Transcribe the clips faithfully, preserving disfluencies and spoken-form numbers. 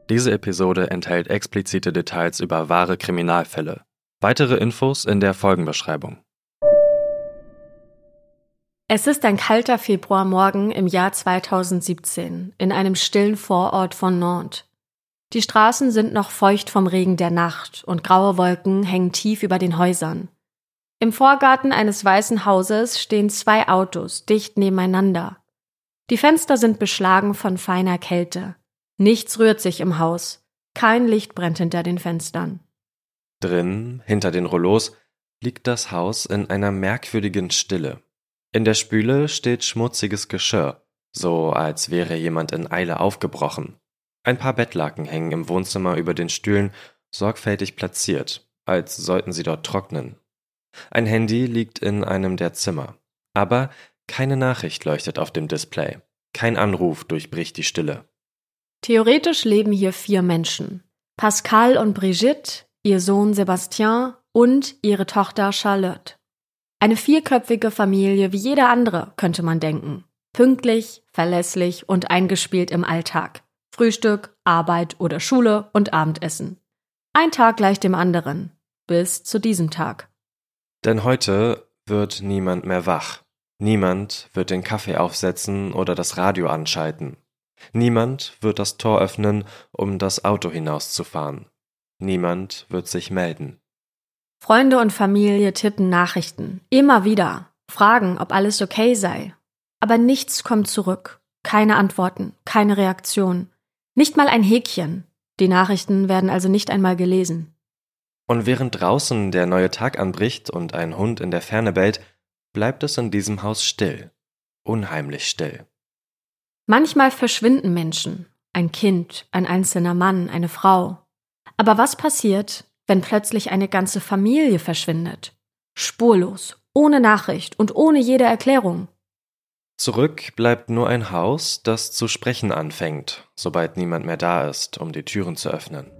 Diese Episode enthält explizite Details über wahre Kriminalfälle. Weitere Infos in der Folgenbeschreibung. Es ist ein kalter Februarmorgen im Jahr zweitausendsiebzehn in einem stillen Vorort von Nantes. Die Straßen sind noch feucht vom Regen der Nacht und graue Wolken hängen tief über den Häusern. Im Vorgarten eines weißen Hauses stehen zwei Autos dicht nebeneinander. Die Fenster sind beschlagen von feiner Kälte. Nichts rührt sich im Haus. Kein Licht brennt hinter den Fenstern. Drin, hinter den Rollos, liegt das Haus in einer merkwürdigen Stille. In der Spüle steht schmutziges Geschirr, so als wäre jemand in Eile aufgebrochen. Ein paar Bettlaken hängen im Wohnzimmer über den Stühlen, sorgfältig platziert, als sollten sie dort trocknen. Ein Handy liegt in einem der Zimmer, aber keine Nachricht leuchtet auf dem Display. Kein Anruf durchbricht die Stille. Theoretisch leben hier vier Menschen. Pascal und Brigitte, ihr Sohn Sébastien und ihre Tochter Charlotte. Eine vierköpfige Familie wie jeder andere, könnte man denken. Pünktlich, verlässlich und eingespielt im Alltag. Frühstück, Arbeit oder Schule und Abendessen. Ein Tag gleich dem anderen. Bis zu diesem Tag. Denn heute wird niemand mehr wach. Niemand wird den Kaffee aufsetzen oder das Radio anschalten. Niemand wird das Tor öffnen, um das Auto hinauszufahren. Niemand wird sich melden. Freunde und Familie tippen Nachrichten, immer wieder, fragen, ob alles okay sei. Aber nichts kommt zurück, keine Antworten, keine Reaktion, nicht mal ein Häkchen. Die Nachrichten werden also nicht einmal gelesen. Und während draußen der neue Tag anbricht und ein Hund in der Ferne bellt, bleibt es in diesem Haus still, unheimlich still. Manchmal verschwinden Menschen, ein Kind, ein einzelner Mann, eine Frau. Aber was passiert, wenn plötzlich eine ganze Familie verschwindet? Spurlos, ohne Nachricht und ohne jede Erklärung. Zurück bleibt nur ein Haus, das zu sprechen anfängt, sobald niemand mehr da ist, um die Türen zu öffnen.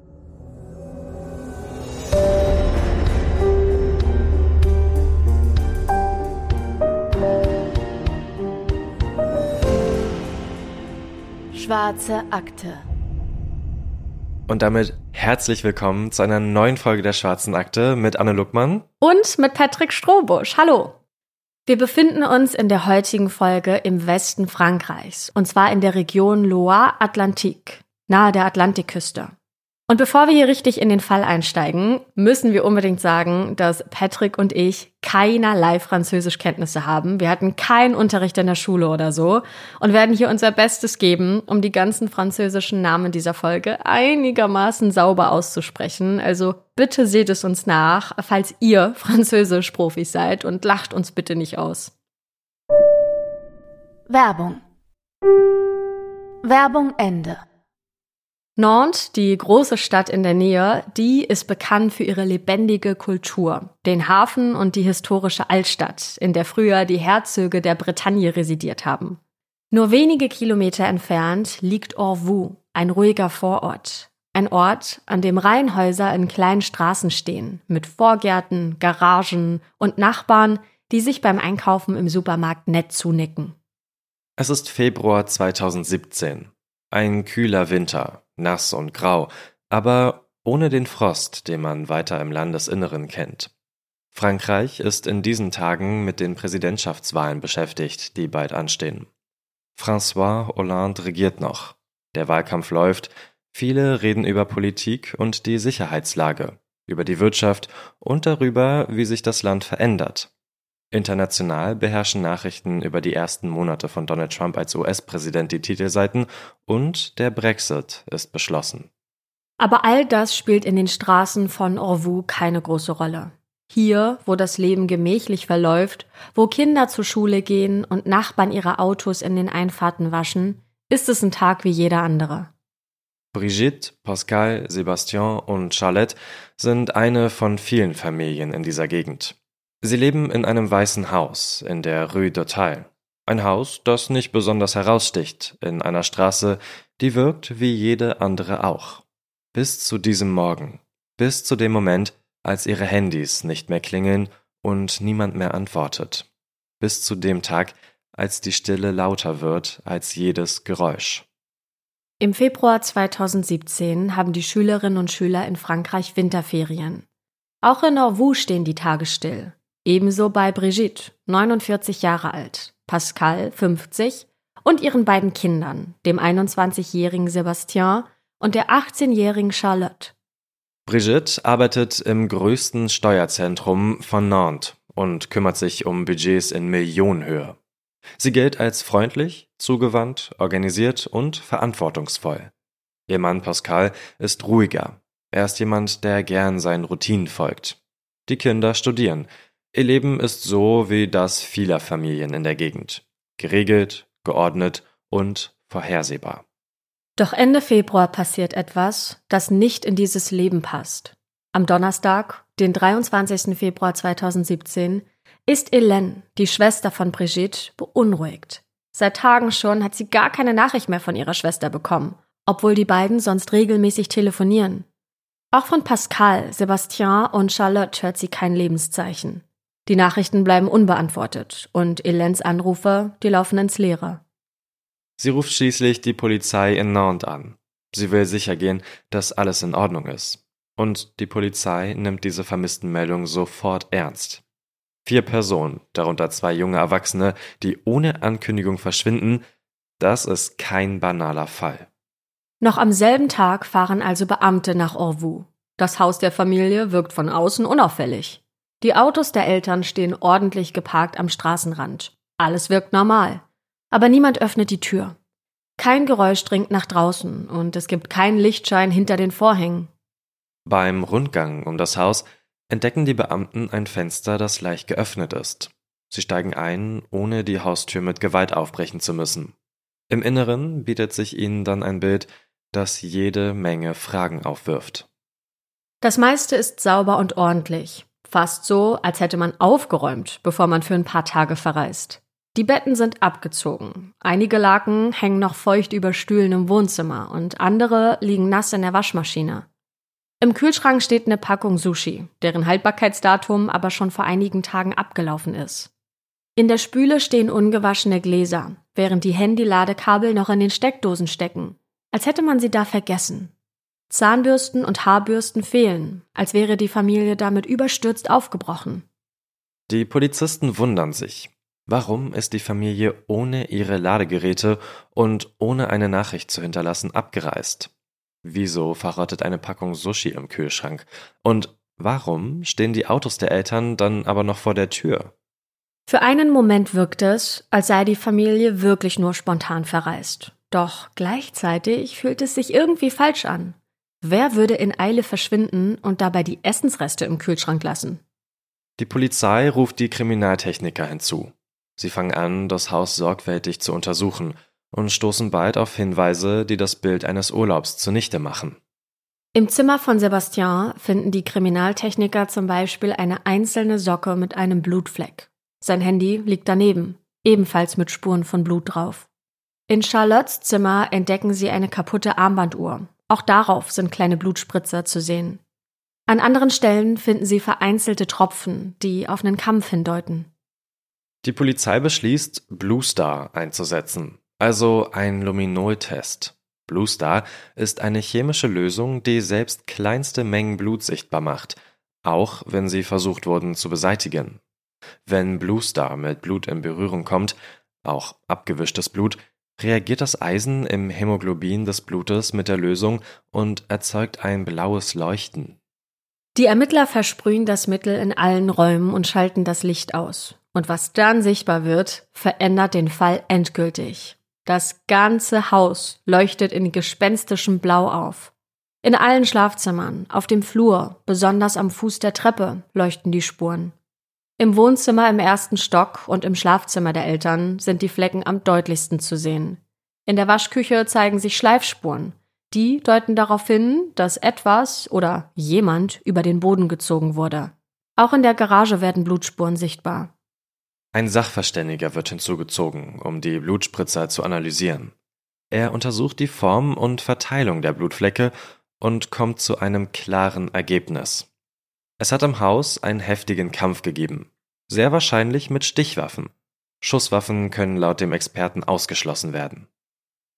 Schwarze Akte. Und damit herzlich willkommen zu einer neuen Folge der Schwarzen Akte mit Anne Luckmann und mit Patrick Strohbusch. Hallo! Wir befinden uns in der heutigen Folge im Westen Frankreichs, und zwar in der Region Loire-Atlantique, nahe der Atlantikküste. Und bevor wir hier richtig in den Fall einsteigen, müssen wir unbedingt sagen, dass Patrick und ich keinerlei Französischkenntnisse haben. Wir hatten keinen Unterricht in der Schule oder so und werden hier unser Bestes geben, um die ganzen französischen Namen dieser Folge einigermaßen sauber auszusprechen. Also bitte seht es uns nach, falls ihr Französisch-Profis seid, und lacht uns bitte nicht aus. Werbung. Werbung Ende. Nantes, die große Stadt in der Nähe, die ist bekannt für ihre lebendige Kultur, den Hafen und die historische Altstadt, in der früher die Herzöge der Bretagne residiert haben. Nur wenige Kilometer entfernt liegt Orvaux, ein ruhiger Vorort. Ein Ort, an dem Reihenhäuser in kleinen Straßen stehen, mit Vorgärten, Garagen und Nachbarn, die sich beim Einkaufen im Supermarkt nett zunicken. Es ist Februar zweitausendsiebzehn. Ein kühler Winter, nass und grau, aber ohne den Frost, den man weiter im Landesinneren kennt. Frankreich ist in diesen Tagen mit den Präsidentschaftswahlen beschäftigt, die bald anstehen. François Hollande regiert noch. Der Wahlkampf läuft, viele reden über Politik und die Sicherheitslage, über die Wirtschaft und darüber, wie sich das Land verändert. International beherrschen Nachrichten über die ersten Monate von Donald Trump als U S-Präsident die Titelseiten und der Brexit ist beschlossen. Aber all das spielt in den Straßen von Orvaux keine große Rolle. Hier, wo das Leben gemächlich verläuft, wo Kinder zur Schule gehen und Nachbarn ihre Autos in den Einfahrten waschen, ist es ein Tag wie jeder andere. Brigitte, Pascal, Sébastien und Charlotte sind eine von vielen Familien in dieser Gegend. Sie leben in einem weißen Haus in der Rue d'Auteuil. Ein Haus, das nicht besonders heraussticht, in einer Straße, die wirkt wie jede andere auch. Bis zu diesem Morgen, bis zu dem Moment, als ihre Handys nicht mehr klingeln und niemand mehr antwortet. Bis zu dem Tag, als die Stille lauter wird als jedes Geräusch. Im Februar zweitausendsiebzehn haben die Schülerinnen und Schüler in Frankreich Winterferien. Auch in Orvaux stehen die Tage still. Ebenso bei Brigitte, neunundvierzig Jahre alt, Pascal, fünfzig, und ihren beiden Kindern, dem einundzwanzigjährigen Sébastien und der achtzehnjährigen Charlotte. Brigitte arbeitet im größten Steuerzentrum von Nantes und kümmert sich um Budgets in Millionenhöhe. Sie gilt als freundlich, zugewandt, organisiert und verantwortungsvoll. Ihr Mann Pascal ist ruhiger. Er ist jemand, der gern seinen Routinen folgt. Die Kinder studieren. Ihr Leben ist so wie das vieler Familien in der Gegend. Geregelt, geordnet und vorhersehbar. Doch Ende Februar passiert etwas, das nicht in dieses Leben passt. Am Donnerstag, den dreiundzwanzigsten Februar zweitausendsiebzehn, ist Hélène, die Schwester von Brigitte, beunruhigt. Seit Tagen schon hat sie gar keine Nachricht mehr von ihrer Schwester bekommen, obwohl die beiden sonst regelmäßig telefonieren. Auch von Pascal, Sébastien und Charlotte hört sie kein Lebenszeichen. Die Nachrichten bleiben unbeantwortet und Hélènes Anrufe, die laufen ins Leere. Sie ruft schließlich die Polizei in Nantes an. Sie will sichergehen, dass alles in Ordnung ist. Und die Polizei nimmt diese Vermisstenmeldung sofort ernst. Vier Personen, darunter zwei junge Erwachsene, die ohne Ankündigung verschwinden, das ist kein banaler Fall. Noch am selben Tag fahren also Beamte nach Orvaux. Das Haus der Familie wirkt von außen unauffällig. Die Autos der Eltern stehen ordentlich geparkt am Straßenrand. Alles wirkt normal. Aber niemand öffnet die Tür. Kein Geräusch dringt nach draußen und es gibt keinen Lichtschein hinter den Vorhängen. Beim Rundgang um das Haus entdecken die Beamten ein Fenster, das leicht geöffnet ist. Sie steigen ein, ohne die Haustür mit Gewalt aufbrechen zu müssen. Im Inneren bietet sich ihnen dann ein Bild, das jede Menge Fragen aufwirft. Das meiste ist sauber und ordentlich. Fast so, als hätte man aufgeräumt, bevor man für ein paar Tage verreist. Die Betten sind abgezogen. Einige Laken hängen noch feucht über Stühlen im Wohnzimmer und andere liegen nass in der Waschmaschine. Im Kühlschrank steht eine Packung Sushi, deren Haltbarkeitsdatum aber schon vor einigen Tagen abgelaufen ist. In der Spüle stehen ungewaschene Gläser, während die Handy-Ladekabel noch in den Steckdosen stecken, als hätte man sie da vergessen. Zahnbürsten und Haarbürsten fehlen, als wäre die Familie damit überstürzt aufgebrochen. Die Polizisten wundern sich. Warum ist die Familie ohne ihre Ladegeräte und ohne eine Nachricht zu hinterlassen abgereist? Wieso verrottet eine Packung Sushi im Kühlschrank? Und warum stehen die Autos der Eltern dann aber noch vor der Tür? Für einen Moment wirkt es, als sei die Familie wirklich nur spontan verreist. Doch gleichzeitig fühlt es sich irgendwie falsch an. Wer würde in Eile verschwinden und dabei die Essensreste im Kühlschrank lassen? Die Polizei ruft die Kriminaltechniker hinzu. Sie fangen an, das Haus sorgfältig zu untersuchen und stoßen bald auf Hinweise, die das Bild eines Urlaubs zunichte machen. Im Zimmer von Sébastien finden die Kriminaltechniker zum Beispiel eine einzelne Socke mit einem Blutfleck. Sein Handy liegt daneben, ebenfalls mit Spuren von Blut drauf. In Charlottes Zimmer entdecken sie eine kaputte Armbanduhr. Auch darauf sind kleine Blutspritzer zu sehen. An anderen Stellen finden sie vereinzelte Tropfen, die auf einen Kampf hindeuten. Die Polizei beschließt, Blue Star einzusetzen, also ein Luminol-Test. Blue Star ist eine chemische Lösung, die selbst kleinste Mengen Blut sichtbar macht, auch wenn sie versucht wurden zu beseitigen. Wenn Blue Star mit Blut in Berührung kommt, auch abgewischtes Blut, reagiert das Eisen im Hämoglobin des Blutes mit der Lösung und erzeugt ein blaues Leuchten. Die Ermittler versprühen das Mittel in allen Räumen und schalten das Licht aus. Und was dann sichtbar wird, verändert den Fall endgültig. Das ganze Haus leuchtet in gespenstischem Blau auf. In allen Schlafzimmern, auf dem Flur, besonders am Fuß der Treppe, leuchten die Spuren. Im Wohnzimmer im ersten Stock und im Schlafzimmer der Eltern sind die Flecken am deutlichsten zu sehen. In der Waschküche zeigen sich Schleifspuren. Die deuten darauf hin, dass etwas oder jemand über den Boden gezogen wurde. Auch in der Garage werden Blutspuren sichtbar. Ein Sachverständiger wird hinzugezogen, um die Blutspritzer zu analysieren. Er untersucht die Form und Verteilung der Blutflecke und kommt zu einem klaren Ergebnis. Es hat im Haus einen heftigen Kampf gegeben, sehr wahrscheinlich mit Stichwaffen. Schusswaffen können laut dem Experten ausgeschlossen werden.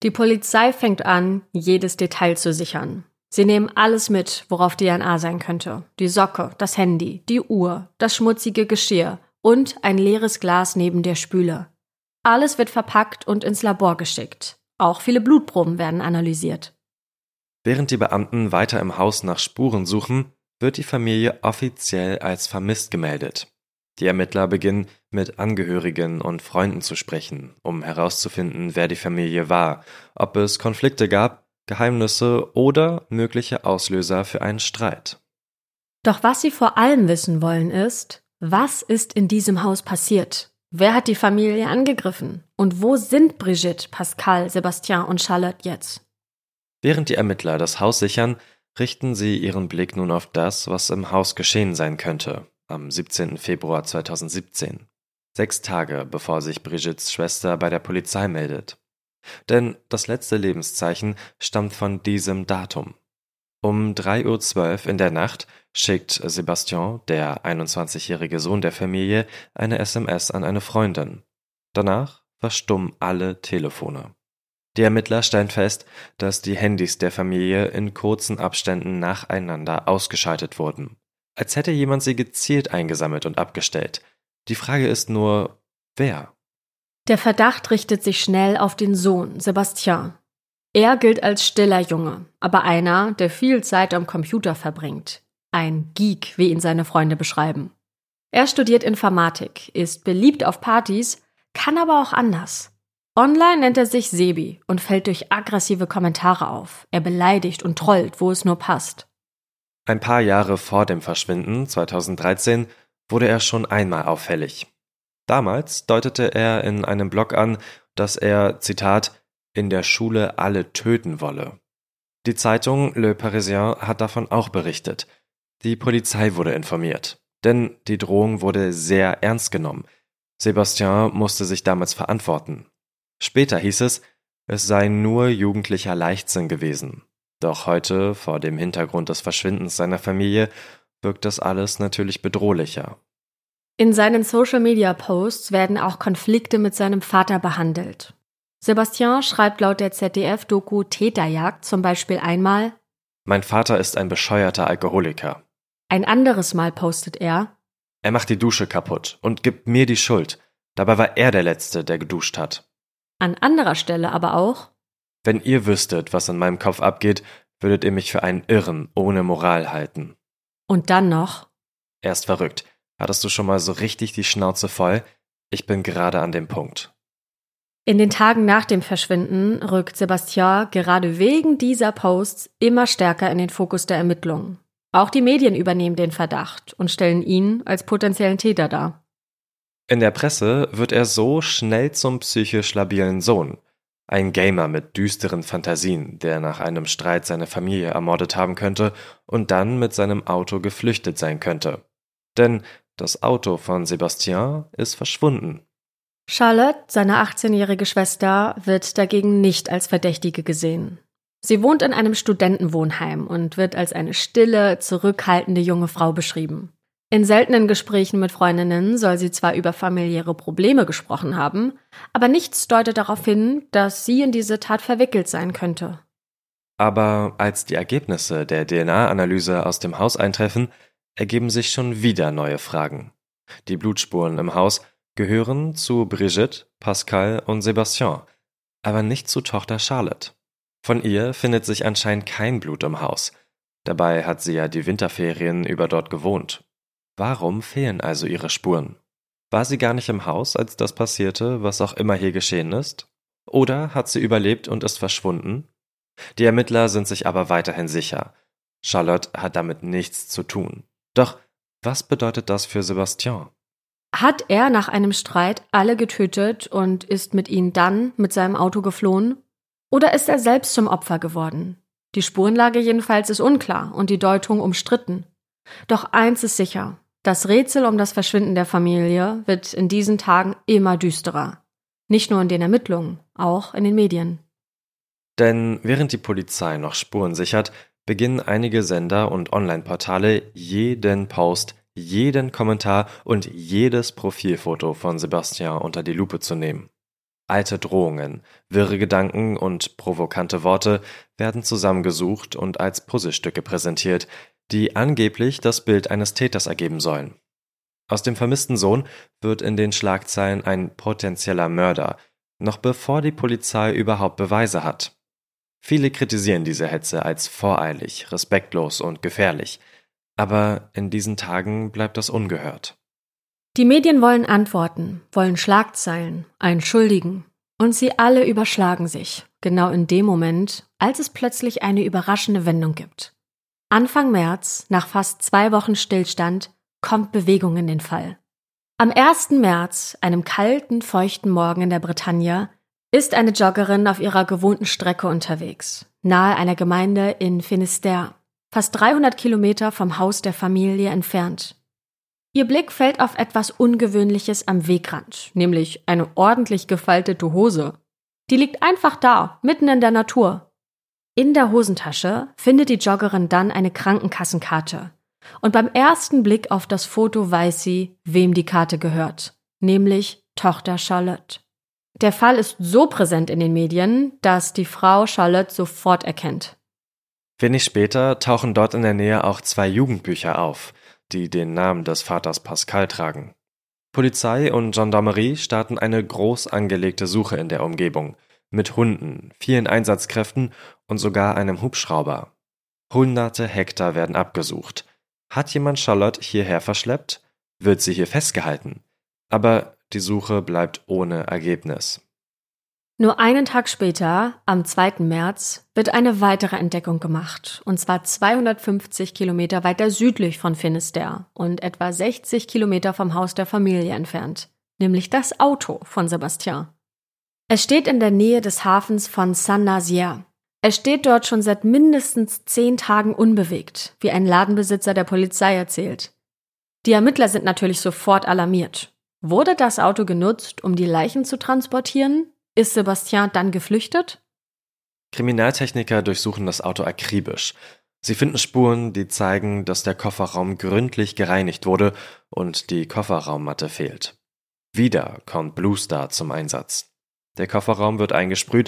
Die Polizei fängt an, jedes Detail zu sichern. Sie nehmen alles mit, worauf D N A sein könnte. Die Socke, das Handy, die Uhr, das schmutzige Geschirr und ein leeres Glas neben der Spüle. Alles wird verpackt und ins Labor geschickt. Auch viele Blutproben werden analysiert. Während die Beamten weiter im Haus nach Spuren suchen, wird die Familie offiziell als vermisst gemeldet. Die Ermittler beginnen, mit Angehörigen und Freunden zu sprechen, um herauszufinden, wer die Familie war, ob es Konflikte gab, Geheimnisse oder mögliche Auslöser für einen Streit. Doch was sie vor allem wissen wollen ist, was ist in diesem Haus passiert? Wer hat die Familie angegriffen? Und wo sind Brigitte, Pascal, Sébastien und Charlotte jetzt? Während die Ermittler das Haus sichern, richten sie ihren Blick nun auf das, was im Haus geschehen sein könnte, am siebzehnten Februar zweitausendsiebzehn. Sechs Tage bevor sich Brigittes Schwester bei der Polizei meldet. Denn das letzte Lebenszeichen stammt von diesem Datum. Um drei Uhr zwölf in der Nacht schickt Sébastien, der einundzwanzigjährige Sohn der Familie, eine S M S an eine Freundin. Danach verstummen alle Telefone. Die Ermittler stellen fest, dass die Handys der Familie in kurzen Abständen nacheinander ausgeschaltet wurden. Als hätte jemand sie gezielt eingesammelt und abgestellt. Die Frage ist nur, wer? Der Verdacht richtet sich schnell auf den Sohn, Sébastien. Er gilt als stiller Junge, aber einer, der viel Zeit am Computer verbringt. Ein Geek, wie ihn seine Freunde beschreiben. Er studiert Informatik, ist beliebt auf Partys, kann aber auch anders. Online nennt er sich Sebi und fällt durch aggressive Kommentare auf. Er beleidigt und trollt, wo es nur passt. Ein paar Jahre vor dem Verschwinden, zweitausenddreizehn, wurde er schon einmal auffällig. Damals deutete er in einem Blog an, dass er, Zitat, in der Schule alle töten wolle. Die Zeitung Le Parisien hat davon auch berichtet. Die Polizei wurde informiert, denn die Drohung wurde sehr ernst genommen. Sébastien musste sich damals verantworten. Später hieß es, es sei nur jugendlicher Leichtsinn gewesen. Doch heute, vor dem Hintergrund des Verschwindens seiner Familie, wirkt das alles natürlich bedrohlicher. In seinen Social-Media-Posts werden auch Konflikte mit seinem Vater behandelt. Sébastien schreibt laut der Z D F-Doku Täterjagd zum Beispiel einmal: Mein Vater ist ein bescheuerter Alkoholiker. Ein anderes Mal postet er: Er macht die Dusche kaputt und gibt mir die Schuld. Dabei war er der Letzte, der geduscht hat. An anderer Stelle aber auch: Wenn ihr wüsstet, was in meinem Kopf abgeht, würdet ihr mich für einen Irren ohne Moral halten. Und dann noch: Er ist verrückt. Hattest du schon mal so richtig die Schnauze voll? Ich bin gerade an dem Punkt. In den Tagen nach dem Verschwinden rückt Sébastien gerade wegen dieser Posts immer stärker in den Fokus der Ermittlungen. Auch die Medien übernehmen den Verdacht und stellen ihn als potenziellen Täter dar. In der Presse wird er so schnell zum psychisch labilen Sohn. Ein Gamer mit düsteren Fantasien, der nach einem Streit seine Familie ermordet haben könnte und dann mit seinem Auto geflüchtet sein könnte. Denn das Auto von Sébastien ist verschwunden. Charlotte, seine achtzehnjährige Schwester, wird dagegen nicht als Verdächtige gesehen. Sie wohnt in einem Studentenwohnheim und wird als eine stille, zurückhaltende junge Frau beschrieben. In seltenen Gesprächen mit Freundinnen soll sie zwar über familiäre Probleme gesprochen haben, aber nichts deutet darauf hin, dass sie in diese Tat verwickelt sein könnte. Aber als die Ergebnisse der D N A-Analyse aus dem Haus eintreffen, ergeben sich schon wieder neue Fragen. Die Blutspuren im Haus gehören zu Brigitte, Pascal und Sébastien, aber nicht zu Tochter Charlotte. Von ihr findet sich anscheinend kein Blut im Haus. Dabei hat sie ja die Winterferien über dort gewohnt. Warum fehlen also ihre Spuren? War sie gar nicht im Haus, als das passierte, was auch immer hier geschehen ist? Oder hat sie überlebt und ist verschwunden? Die Ermittler sind sich aber weiterhin sicher. Charlotte hat damit nichts zu tun. Doch was bedeutet das für Sébastien? Hat er nach einem Streit alle getötet und ist mit ihnen dann mit seinem Auto geflohen? Oder ist er selbst zum Opfer geworden? Die Spurenlage jedenfalls ist unklar und die Deutung umstritten. Doch eins ist sicher: Das Rätsel um das Verschwinden der Familie wird in diesen Tagen immer düsterer. Nicht nur in den Ermittlungen, auch in den Medien. Denn während die Polizei noch Spuren sichert, beginnen einige Sender und Online-Portale jeden Post, jeden Kommentar und jedes Profilfoto von Sébastien unter die Lupe zu nehmen. Alte Drohungen, wirre Gedanken und provokante Worte werden zusammengesucht und als Puzzlestücke präsentiert, die angeblich das Bild eines Täters ergeben sollen. Aus dem vermissten Sohn wird in den Schlagzeilen ein potenzieller Mörder, noch bevor die Polizei überhaupt Beweise hat. Viele kritisieren diese Hetze als voreilig, respektlos und gefährlich. Aber in diesen Tagen bleibt das ungehört. Die Medien wollen Antworten, wollen Schlagzeilen, einen Schuldigen. Und sie alle überschlagen sich, genau in dem Moment, als es plötzlich eine überraschende Wendung gibt. Anfang März, nach fast zwei Wochen Stillstand, kommt Bewegung in den Fall. Am ersten März, einem kalten, feuchten Morgen in der Bretagne, ist eine Joggerin auf ihrer gewohnten Strecke unterwegs, nahe einer Gemeinde in Finisterre, fast dreihundert Kilometer vom Haus der Familie entfernt. Ihr Blick fällt auf etwas Ungewöhnliches am Wegrand, nämlich eine ordentlich gefaltete Hose. Die liegt einfach da, mitten in der Natur. In der Hosentasche findet die Joggerin dann eine Krankenkassenkarte. Und beim ersten Blick auf das Foto weiß sie, wem die Karte gehört, nämlich Tochter Charlotte. Der Fall ist so präsent in den Medien, dass die Frau Charlotte sofort erkennt. Wenig später tauchen dort in der Nähe auch zwei Jugendbücher auf, die den Namen des Vaters Pascal tragen. Polizei und Gendarmerie starten eine groß angelegte Suche in der Umgebung, mit Hunden, vielen Einsatzkräften und sogar einem Hubschrauber. Hunderte Hektar werden abgesucht. Hat jemand Charlotte hierher verschleppt? Wird sie hier festgehalten? Aber die Suche bleibt ohne Ergebnis. Nur einen Tag später, am zweiten März, wird eine weitere Entdeckung gemacht, und zwar zweihundertfünfzig Kilometer weiter südlich von Finisterre und etwa sechzig Kilometer vom Haus der Familie entfernt, nämlich das Auto von Sébastien. Es steht in der Nähe des Hafens von Saint-Nazaire. Es steht dort schon seit mindestens zehn Tagen unbewegt, wie ein Ladenbesitzer der Polizei erzählt. Die Ermittler sind natürlich sofort alarmiert. Wurde das Auto genutzt, um die Leichen zu transportieren? Ist Sébastien dann geflüchtet? Kriminaltechniker durchsuchen das Auto akribisch. Sie finden Spuren, die zeigen, dass der Kofferraum gründlich gereinigt wurde und die Kofferraummatte fehlt. Wieder kommt Blue Star zum Einsatz. Der Kofferraum wird eingesprüht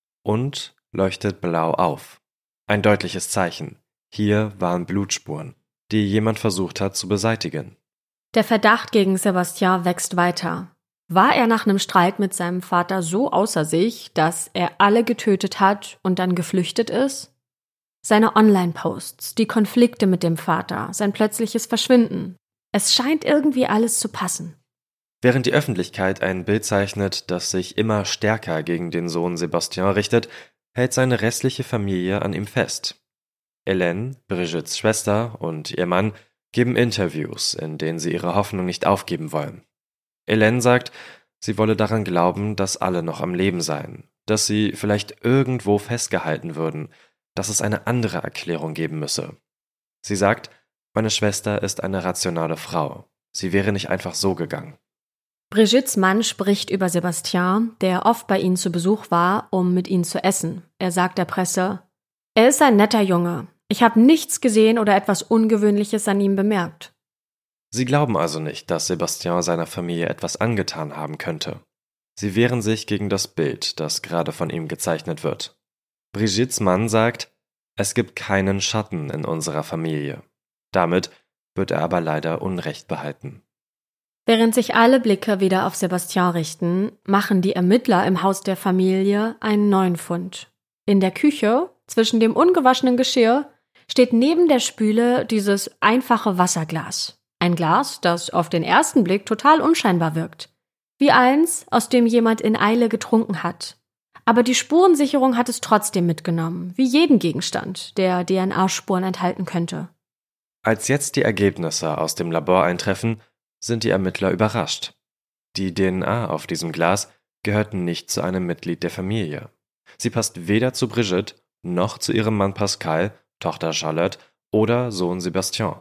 und leuchtet blau auf. Ein deutliches Zeichen. Hier waren Blutspuren, die jemand versucht hat zu beseitigen. Der Verdacht gegen Sébastien wächst weiter. War er nach einem Streit mit seinem Vater so außer sich, dass er alle getötet hat und dann geflüchtet ist? Seine Online-Posts, die Konflikte mit dem Vater, sein plötzliches Verschwinden. Es scheint irgendwie alles zu passen. Während die Öffentlichkeit ein Bild zeichnet, das sich immer stärker gegen den Sohn Sébastien richtet, hält seine restliche Familie an ihm fest. Hélène, Brigittes Schwester, und ihr Mann geben Interviews, in denen sie ihre Hoffnung nicht aufgeben wollen. Hélène sagt, sie wolle daran glauben, dass alle noch am Leben seien, dass sie vielleicht irgendwo festgehalten würden, dass es eine andere Erklärung geben müsse. Sie sagt, meine Schwester ist eine rationale Frau. Sie wäre nicht einfach so gegangen. Brigittes Mann spricht über Sébastien, der oft bei ihnen zu Besuch war, um mit ihnen zu essen. Er sagt der Presse, er ist ein netter Junge. Ich habe nichts gesehen oder etwas Ungewöhnliches an ihm bemerkt. Sie glauben also nicht, dass Sébastien seiner Familie etwas angetan haben könnte. Sie wehren sich gegen das Bild, das gerade von ihm gezeichnet wird. Brigittes Mann sagt, es gibt keinen Schatten in unserer Familie. Damit wird er aber leider Unrecht behalten. Während sich alle Blicke wieder auf Sébastien richten, machen die Ermittler im Haus der Familie einen neuen Fund. In der Küche, zwischen dem ungewaschenen Geschirr, steht neben der Spüle dieses einfache Wasserglas. Ein Glas, das auf den ersten Blick total unscheinbar wirkt. Wie eins, aus dem jemand in Eile getrunken hat. Aber die Spurensicherung hat es trotzdem mitgenommen, wie jeden Gegenstand, der D N A-Spuren enthalten könnte. Als jetzt die Ergebnisse aus dem Labor eintreffen, sind die Ermittler überrascht. Die D N A auf diesem Glas gehört nicht zu einem Mitglied der Familie. Sie passt weder zu Brigitte noch zu ihrem Mann Pascal, Tochter Charlotte oder Sohn Sébastien.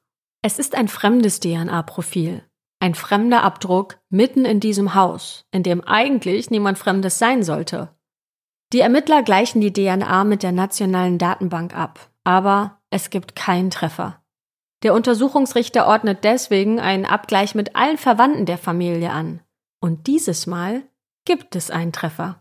Es ist ein fremdes D N A-Profil, ein fremder Abdruck mitten in diesem Haus, in dem eigentlich niemand Fremdes sein sollte. Die Ermittler gleichen die D N A mit der nationalen Datenbank ab, aber es gibt keinen Treffer. Der Untersuchungsrichter ordnet deswegen einen Abgleich mit allen Verwandten der Familie an. Und dieses Mal gibt es einen Treffer.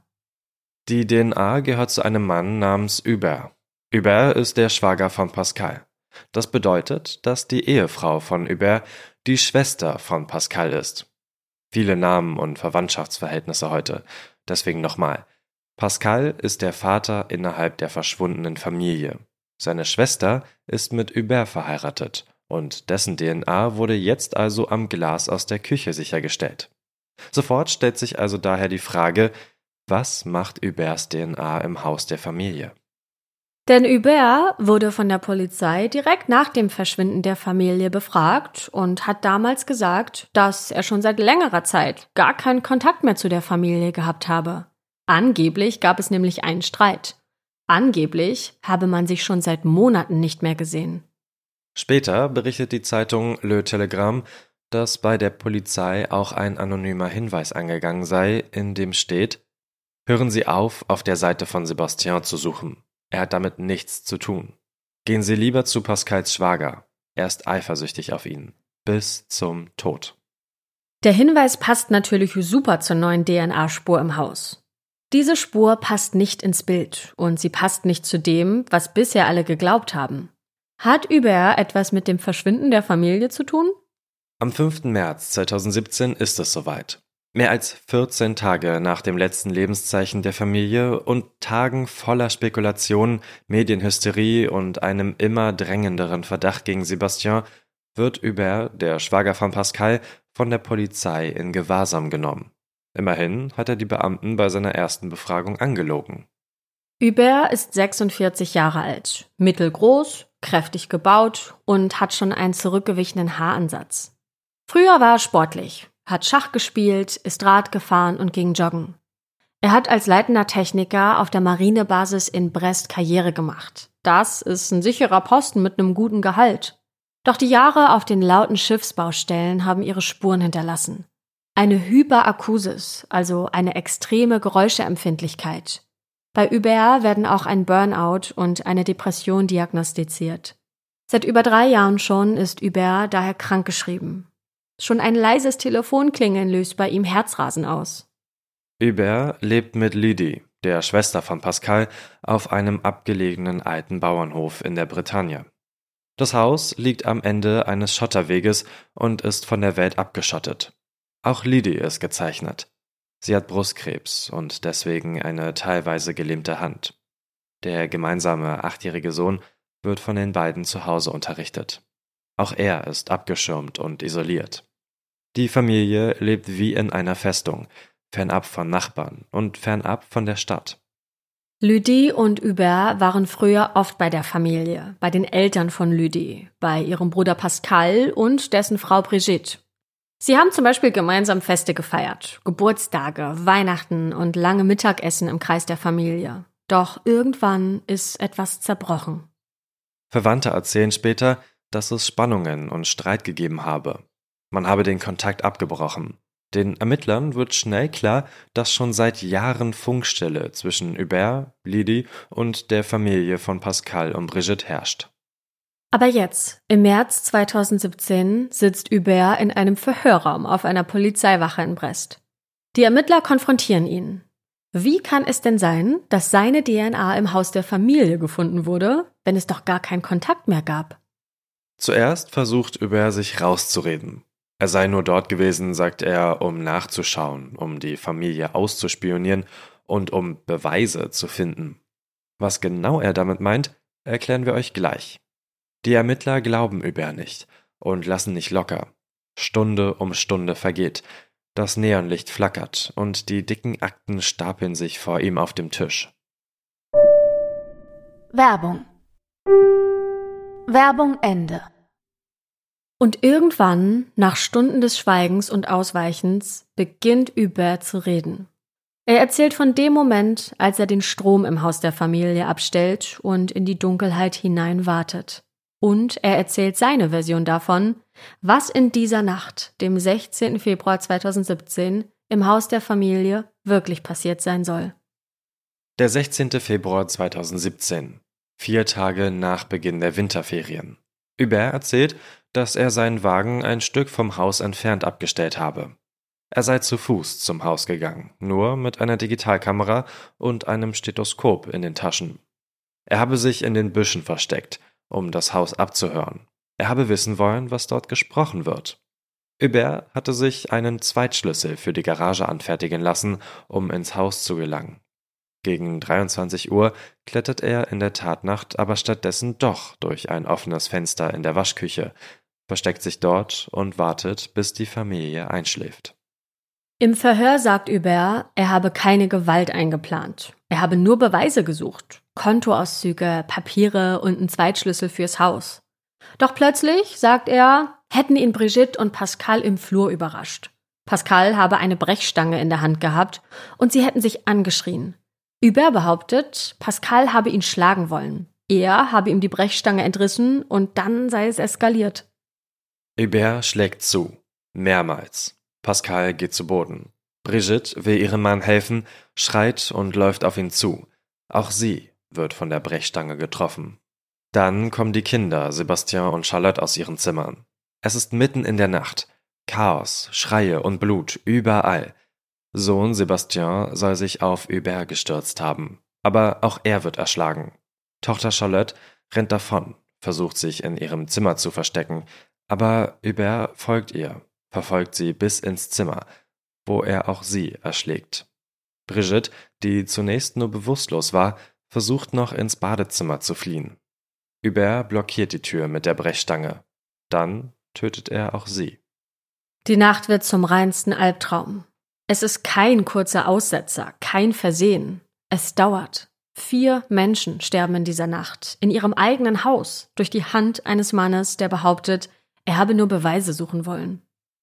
Die D N A gehört zu einem Mann namens Hubert. Hubert ist der Schwager von Pascal. Das bedeutet, dass die Ehefrau von Hubert die Schwester von Pascal ist. Viele Namen und Verwandtschaftsverhältnisse heute. Deswegen nochmal. Pascal ist der Vater innerhalb der verschwundenen Familie. Seine Schwester ist mit Hubert verheiratet und dessen D N A wurde jetzt also am Glas aus der Küche sichergestellt. Sofort stellt sich also daher die Frage, was macht Huberts D N A im Haus der Familie? Denn Hubert wurde von der Polizei direkt nach dem Verschwinden der Familie befragt und hat damals gesagt, dass er schon seit längerer Zeit gar keinen Kontakt mehr zu der Familie gehabt habe. Angeblich gab es nämlich einen Streit. Angeblich habe man sich schon seit Monaten nicht mehr gesehen. Später berichtet die Zeitung Le Telegramme, dass bei der Polizei auch ein anonymer Hinweis eingegangen sei, in dem steht: Hören Sie auf, auf der Seite von Sébastien zu suchen. Er hat damit nichts zu tun. Gehen Sie lieber zu Pascals Schwager. Er ist eifersüchtig auf ihn. Bis zum Tod. Der Hinweis passt natürlich super zur neuen D N A-Spur im Haus. Diese Spur passt nicht ins Bild und sie passt nicht zu dem, was bisher alle geglaubt haben. Hat Hubert etwas mit dem Verschwinden der Familie zu tun? Am fünften März zweitausendsiebzehn ist es soweit. Mehr als vierzehn Tage nach dem letzten Lebenszeichen der Familie und Tagen voller Spekulationen, Medienhysterie und einem immer drängenderen Verdacht gegen Sébastien wird Hubert, der Schwager von Pascal, von der Polizei in Gewahrsam genommen. Immerhin hat er die Beamten bei seiner ersten Befragung angelogen. Hubert ist sechsundvierzig Jahre alt, mittelgroß, kräftig gebaut und hat schon einen zurückgewichenen Haaransatz. Früher war er sportlich, hat Schach gespielt, ist Rad gefahren und ging joggen. Er hat als leitender Techniker auf der Marinebasis in Brest Karriere gemacht. Das ist ein sicherer Posten mit einem guten Gehalt. Doch die Jahre auf den lauten Schiffsbaustellen haben ihre Spuren hinterlassen. Eine Hyperakusis, also eine extreme Geräuscheempfindlichkeit. Bei Hubert werden auch ein Burnout und eine Depression diagnostiziert. Seit über drei Jahren schon ist Hubert daher krankgeschrieben. Schon ein leises Telefonklingeln löst bei ihm Herzrasen aus. Hubert lebt mit Lydie, der Schwester von Pascal, auf einem abgelegenen alten Bauernhof in der Bretagne. Das Haus liegt am Ende eines Schotterweges und ist von der Welt abgeschottet. Auch Lydie ist gezeichnet. Sie hat Brustkrebs und deswegen eine teilweise gelähmte Hand. Der gemeinsame achtjährige Sohn wird von den beiden zu Hause unterrichtet. Auch er ist abgeschirmt und isoliert. Die Familie lebt wie in einer Festung, fernab von Nachbarn und fernab von der Stadt. Lydie und Hubert waren früher oft bei der Familie, bei den Eltern von Lydie, bei ihrem Bruder Pascal und dessen Frau Brigitte. Sie haben zum Beispiel gemeinsam Feste gefeiert, Geburtstage, Weihnachten und lange Mittagessen im Kreis der Familie. Doch irgendwann ist etwas zerbrochen. Verwandte erzählen später, dass es Spannungen und Streit gegeben habe. Man habe den Kontakt abgebrochen. Den Ermittlern wird schnell klar, dass schon seit Jahren Funkstille zwischen Hubert, Lydie und der Familie von Pascal und Brigitte herrscht. Aber jetzt, im März zweitausendsiebzehn, sitzt Hubert in einem Verhörraum auf einer Polizeiwache in Brest. Die Ermittler konfrontieren ihn. Wie kann es denn sein, dass seine D N A im Haus der Familie gefunden wurde, wenn es doch gar keinen Kontakt mehr gab? Zuerst versucht Hubert, sich rauszureden. Er sei nur dort gewesen, sagt er, um nachzuschauen, um die Familie auszuspionieren und um Beweise zu finden. Was genau er damit meint, erklären wir euch gleich. Die Ermittler glauben Hubert nicht und lassen nicht locker. Stunde um Stunde vergeht. Das Neonlicht flackert und die dicken Akten stapeln sich vor ihm auf dem Tisch. Werbung. Werbung Ende. Und irgendwann, nach Stunden des Schweigens und Ausweichens, beginnt Hubert zu reden. Er erzählt von dem Moment, als er den Strom im Haus der Familie abstellt und in die Dunkelheit hinein wartet. Und er erzählt seine Version davon, was in dieser Nacht, dem sechzehnten Februar zweitausendsiebzehn, im Haus der Familie wirklich passiert sein soll. Der sechzehnten Februar zweitausendsiebzehn, vier Tage nach Beginn der Winterferien. Hubert erzählt, dass er seinen Wagen ein Stück vom Haus entfernt abgestellt habe. Er sei zu Fuß zum Haus gegangen, nur mit einer Digitalkamera und einem Stethoskop in den Taschen. Er habe sich in den Büschen versteckt, um das Haus abzuhören. Er habe wissen wollen, was dort gesprochen wird. Hubert hatte sich einen Zweitschlüssel für die Garage anfertigen lassen, um ins Haus zu gelangen. Gegen dreiundzwanzig Uhr klettert er in der Tatnacht aber stattdessen doch durch ein offenes Fenster in der Waschküche, versteckt sich dort und wartet, bis die Familie einschläft. Im Verhör sagt Hubert, er habe keine Gewalt eingeplant. Er habe nur Beweise gesucht. Kontoauszüge, Papiere und einen Zweitschlüssel fürs Haus. Doch plötzlich, sagt er, hätten ihn Brigitte und Pascal im Flur überrascht. Pascal habe eine Brechstange in der Hand gehabt und sie hätten sich angeschrien. Hubert behauptet, Pascal habe ihn schlagen wollen. Er habe ihm die Brechstange entrissen und dann sei es eskaliert. Hubert schlägt zu. Mehrmals. Pascal geht zu Boden. Brigitte will ihrem Mann helfen, schreit und läuft auf ihn zu. Auch sie wird von der Brechstange getroffen. Dann kommen die Kinder, Sébastien und Charlotte, aus ihren Zimmern. Es ist mitten in der Nacht. Chaos, Schreie und Blut überall. Sohn Sébastien soll sich auf Hubert gestürzt haben. Aber auch er wird erschlagen. Tochter Charlotte rennt davon, versucht sich in ihrem Zimmer zu verstecken. Aber Hubert folgt ihr, verfolgt sie bis ins Zimmer, wo er auch sie erschlägt. Brigitte, die zunächst nur bewusstlos war, versucht noch ins Badezimmer zu fliehen. Hubert blockiert die Tür mit der Brechstange. Dann tötet er auch sie. Die Nacht wird zum reinsten Albtraum. Es ist kein kurzer Aussetzer, kein Versehen. Es dauert. Vier Menschen sterben in dieser Nacht, in ihrem eigenen Haus, durch die Hand eines Mannes, der behauptet, er habe nur Beweise suchen wollen.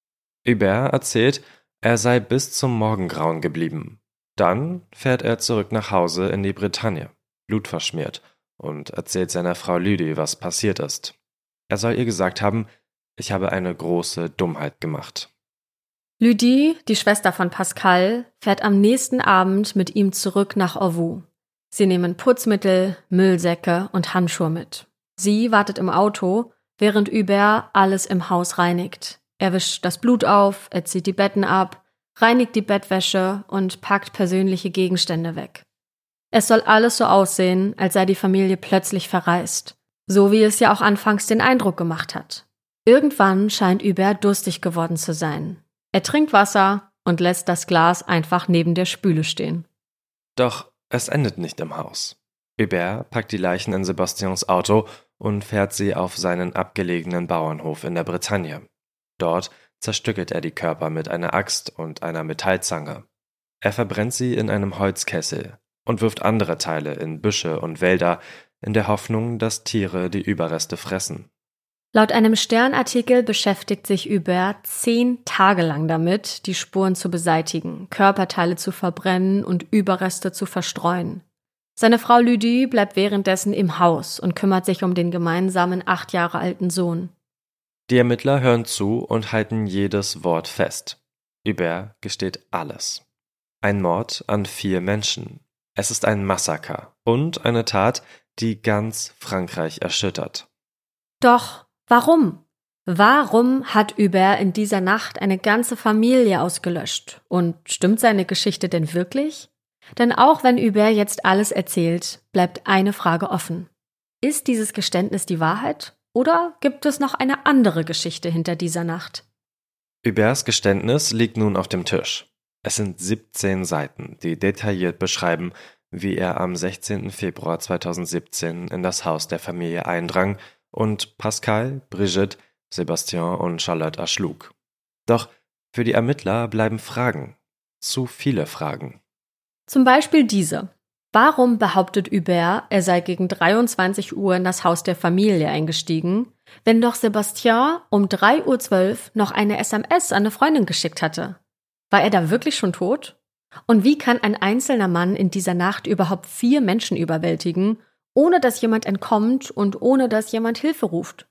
Hubert erzählt, er sei bis zum Morgengrauen geblieben. Dann fährt er zurück nach Hause in die Bretagne, blutverschmiert, und erzählt seiner Frau Lydie, was passiert ist. Er soll ihr gesagt haben, ich habe eine große Dummheit gemacht. Lydie, die Schwester von Pascal, fährt am nächsten Abend mit ihm zurück nach Orvaux. Sie nehmen Putzmittel, Müllsäcke und Handschuhe mit. Sie wartet im Auto, während Hubert alles im Haus reinigt. Er wischt das Blut auf, er zieht die Betten ab, reinigt die Bettwäsche und packt persönliche Gegenstände weg. Es soll alles so aussehen, als sei die Familie plötzlich verreist. So wie es ja auch anfangs den Eindruck gemacht hat. Irgendwann scheint Hubert durstig geworden zu sein. Er trinkt Wasser und lässt das Glas einfach neben der Spüle stehen. Doch es endet nicht im Haus. Hubert packt die Leichen in Sébastiens Auto und fährt sie auf seinen abgelegenen Bauernhof in der Bretagne. Dort zerstückelt er die Körper mit einer Axt und einer Metallzange. Er verbrennt sie in einem Holzkessel und wirft andere Teile in Büsche und Wälder, in der Hoffnung, dass Tiere die Überreste fressen. Laut einem Stern-Artikel beschäftigt sich Hubert zehn Tage lang damit, die Spuren zu beseitigen, Körperteile zu verbrennen und Überreste zu verstreuen. Seine Frau Lydie bleibt währenddessen im Haus und kümmert sich um den gemeinsamen acht Jahre alten Sohn. Die Ermittler hören zu und halten jedes Wort fest. Hubert gesteht alles. Ein Mord an vier Menschen. Es ist ein Massaker und eine Tat, die ganz Frankreich erschüttert. Doch warum? Warum hat Hubert in dieser Nacht eine ganze Familie ausgelöscht? Und stimmt seine Geschichte denn wirklich? Denn auch wenn Hubert jetzt alles erzählt, bleibt eine Frage offen. Ist dieses Geständnis die Wahrheit? Oder gibt es noch eine andere Geschichte hinter dieser Nacht? Huberts Geständnis liegt nun auf dem Tisch. Es sind siebzehn Seiten, die detailliert beschreiben, wie er am sechzehnten Februar zweitausendsiebzehn in das Haus der Familie eindrang und Pascal, Brigitte, Sébastien und Charlotte erschlug. Doch für die Ermittler bleiben Fragen. Zu viele Fragen. Zum Beispiel diese. Warum behauptet Hubert, er sei gegen dreiundzwanzig Uhr in das Haus der Familie eingestiegen, wenn doch Sébastien um drei Uhr zwölf noch eine S M S an eine Freundin geschickt hatte? War er da wirklich schon tot? Und wie kann ein einzelner Mann in dieser Nacht überhaupt vier Menschen überwältigen, ohne dass jemand entkommt und ohne dass jemand Hilfe ruft?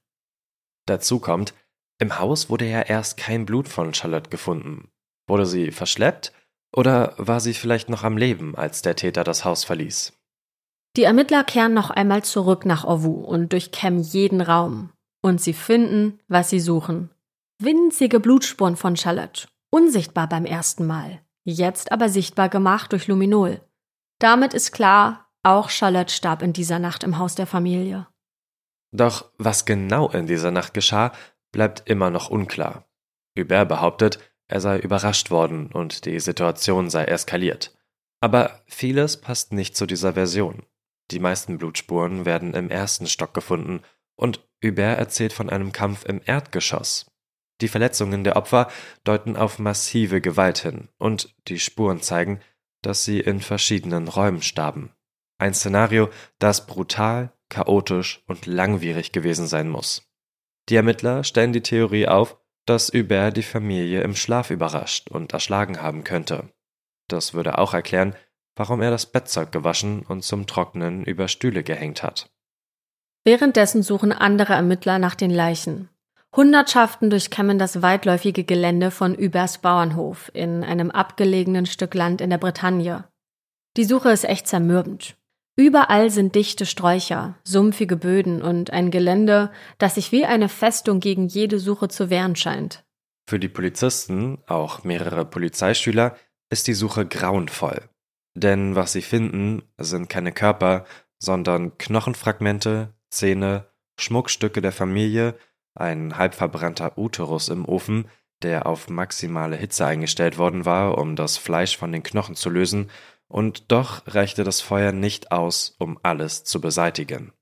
Dazu kommt, im Haus wurde ja erst kein Blut von Charlotte gefunden. Wurde sie verschleppt? Oder war sie vielleicht noch am Leben, als der Täter das Haus verließ? Die Ermittler kehren noch einmal zurück nach Orvaux und durchkämmen jeden Raum. Und sie finden, was sie suchen. Winzige Blutspuren von Charlotte. Unsichtbar beim ersten Mal, jetzt aber sichtbar gemacht durch Luminol. Damit ist klar, auch Charlotte starb in dieser Nacht im Haus der Familie. Doch was genau in dieser Nacht geschah, bleibt immer noch unklar. Hubert behauptet, er sei überrascht worden und die Situation sei eskaliert. Aber vieles passt nicht zu dieser Version. Die meisten Blutspuren werden im ersten Stock gefunden und Hubert erzählt von einem Kampf im Erdgeschoss. Die Verletzungen der Opfer deuten auf massive Gewalt hin und die Spuren zeigen, dass sie in verschiedenen Räumen starben. Ein Szenario, das brutal, chaotisch und langwierig gewesen sein muss. Die Ermittler stellen die Theorie auf, dass Hubert die Familie im Schlaf überrascht und erschlagen haben könnte. Das würde auch erklären, warum er das Bettzeug gewaschen und zum Trocknen über Stühle gehängt hat. Währenddessen suchen andere Ermittler nach den Leichen. Hundertschaften durchkämmen das weitläufige Gelände von Huberts Bauernhof in einem abgelegenen Stück Land in der Bretagne. Die Suche ist echt zermürbend. Überall sind dichte Sträucher, sumpfige Böden und ein Gelände, das sich wie eine Festung gegen jede Suche zu wehren scheint. Für die Polizisten, auch mehrere Polizeischüler, ist die Suche grauenvoll. Denn was sie finden, sind keine Körper, sondern Knochenfragmente, Zähne, Schmuckstücke der Familie, ein halbverbrannter Uterus im Ofen, der auf maximale Hitze eingestellt worden war, um das Fleisch von den Knochen zu lösen, und doch reichte das Feuer nicht aus, um alles zu beseitigen.